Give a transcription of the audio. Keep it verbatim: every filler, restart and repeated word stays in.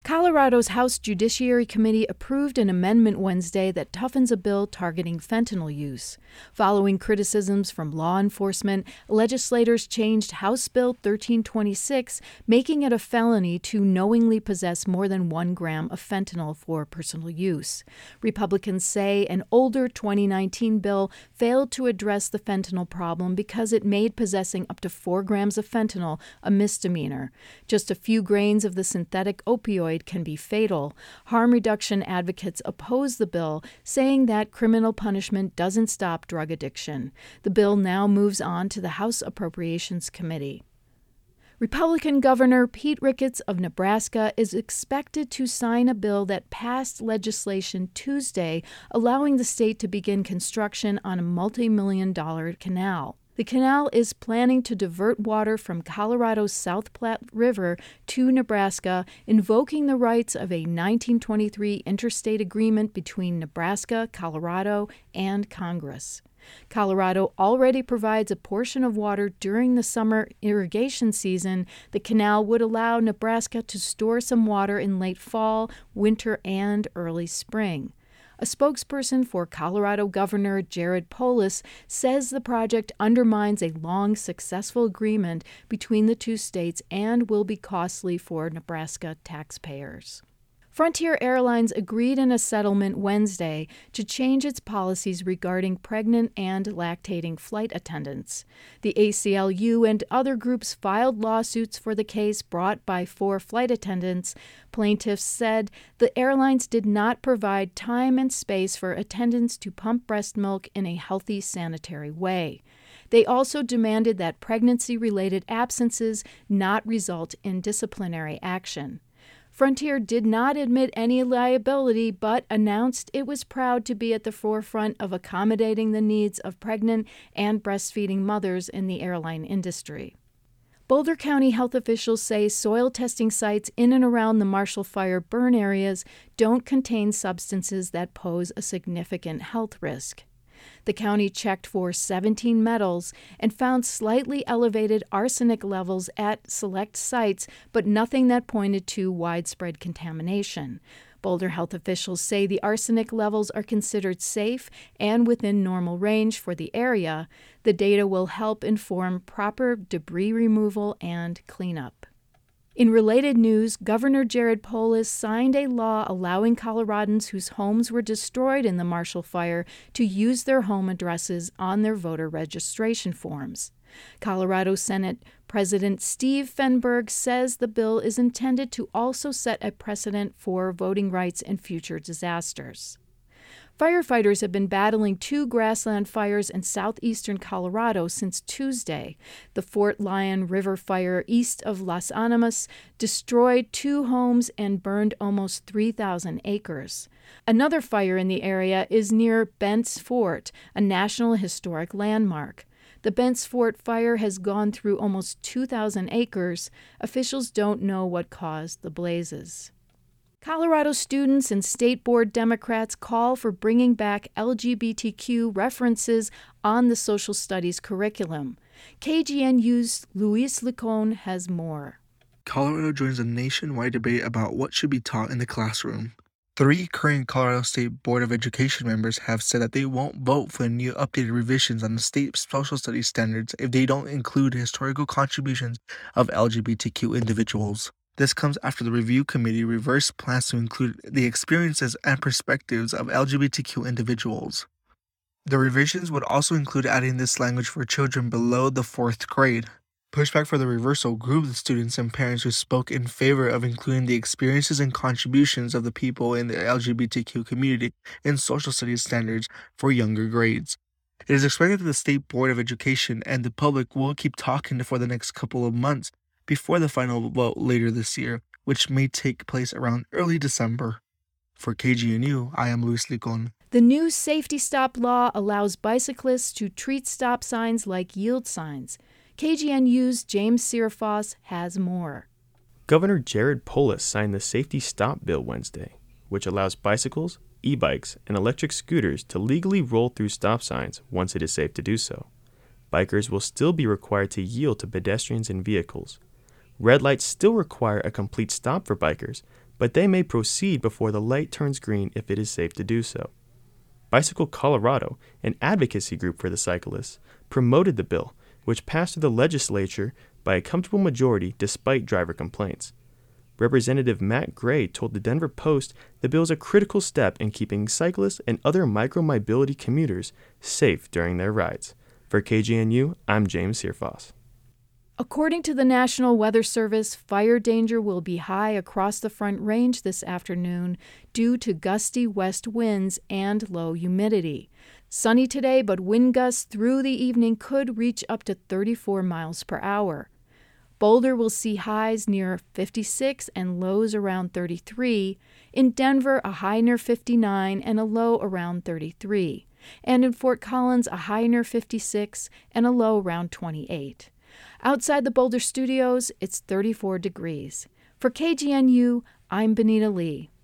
Colorado's House Judiciary Committee approved an amendment Wednesday that toughens a bill targeting fentanyl use. Following criticisms from law enforcement, legislators changed House Bill thirteen twenty-six, making it a felony to knowingly possess more than one gram of fentanyl for personal use. Republicans say an older twenty nineteen bill failed to address the fentanyl problem because it made possessing up to four grams of fentanyl a misdemeanor. Just a few grains of the synthetic opioid can be fatal. Harm reduction advocates oppose the bill, saying that criminal punishment doesn't stop drug addiction. The bill now moves on to the House Appropriations Committee. Republican Governor Pete Ricketts of Nebraska is expected to sign a bill that passed legislation Tuesday, allowing the state to begin construction on a multi-million dollar canal. The canal is planning to divert water from Colorado's South Platte River to Nebraska, invoking the rights of a nineteen twenty-three interstate agreement between Nebraska, Colorado, and Congress. Colorado already provides a portion of water during the summer irrigation season. The canal would allow Nebraska to store some water in late fall, winter, and early spring. A spokesperson for Colorado Governor Jared Polis says the project undermines a long, successful agreement between the two states and will be costly for Nebraska taxpayers. Frontier Airlines agreed in a settlement Wednesday to change its policies regarding pregnant and lactating flight attendants. The A C L U and other groups filed lawsuits for the case brought by four flight attendants. Plaintiffs said the airlines did not provide time and space for attendants to pump breast milk in a healthy, sanitary way. They also demanded that pregnancy-related absences not result in disciplinary action. Frontier did not admit any liability, but announced it was proud to be at the forefront of accommodating the needs of pregnant and breastfeeding mothers in the airline industry. Boulder County health officials say soil testing sites in and around the Marshall Fire burn areas don't contain substances that pose a significant health risk. The county checked for seventeen metals and found slightly elevated arsenic levels at select sites, but nothing that pointed to widespread contamination. Boulder health officials say the arsenic levels are considered safe and within normal range for the area. The data will help inform proper debris removal and cleanup. In related news, Governor Jared Polis signed a law allowing Coloradans whose homes were destroyed in the Marshall Fire to use their home addresses on their voter registration forms. Colorado Senate President Steve Fenberg says the bill is intended to also set a precedent for voting rights in future disasters. Firefighters have been battling two grassland fires in southeastern Colorado since Tuesday. The Fort Lyon River fire east of Las Animas destroyed two homes and burned almost three thousand acres. Another fire in the area is near Bent's Fort, a National Historic Landmark. The Bent's Fort fire has gone through almost two thousand acres. Officials don't know what caused the blazes. Colorado students and state board Democrats call for bringing back L G B T Q references on the social studies curriculum. K G N U's Luis Licon has more. Colorado joins a nationwide debate about what should be taught in the classroom. Three current Colorado State Board of Education members have said that they won't vote for the new updated revisions on the state social studies standards if they don't include historical contributions of L G B T Q individuals. This comes after the review committee reversed plans to include the experiences and perspectives of L G B T Q individuals. The revisions would also include adding this language for children below the fourth grade. Pushback for the reversal grew with students and parents who spoke in favor of including the experiences and contributions of the people in the L G B T Q community in social studies standards for younger grades. It is expected that the State Board of Education and the public will keep talking for the next couple of months before the final vote later this year, which may take place around early December. For K G N U, I am Luis Licon. The new safety stop law allows bicyclists to treat stop signs like yield signs. K G N U's James Sierfoss has more. Governor Jared Polis signed the Safety Stop Bill Wednesday, which allows bicycles, e-bikes, and electric scooters to legally roll through stop signs once it is safe to do so. Bikers will still be required to yield to pedestrians and vehicles. Red lights still require a complete stop for bikers, but they may proceed before the light turns green if it is safe to do so. Bicycle Colorado, an advocacy group for the cyclists, promoted the bill, which passed through the legislature by a comfortable majority despite driver complaints. Representative Matt Gray told the Denver Post the bill is a critical step in keeping cyclists and other micromobility commuters safe during their rides. For K G N U, I'm James Searfoss. According to the National Weather Service, fire danger will be high across the Front Range this afternoon due to gusty west winds and low humidity. Sunny today, but wind gusts through the evening could reach up to thirty-four miles per hour. Boulder will see highs near fifty-six and lows around thirty-three. In Denver, a high near fifty-nine and a low around thirty-three. And in Fort Collins, a high near fifty-six and a low around twenty-eight. Outside the Boulder studios, it's thirty-four degrees. For K G N U, I'm Benita Lee.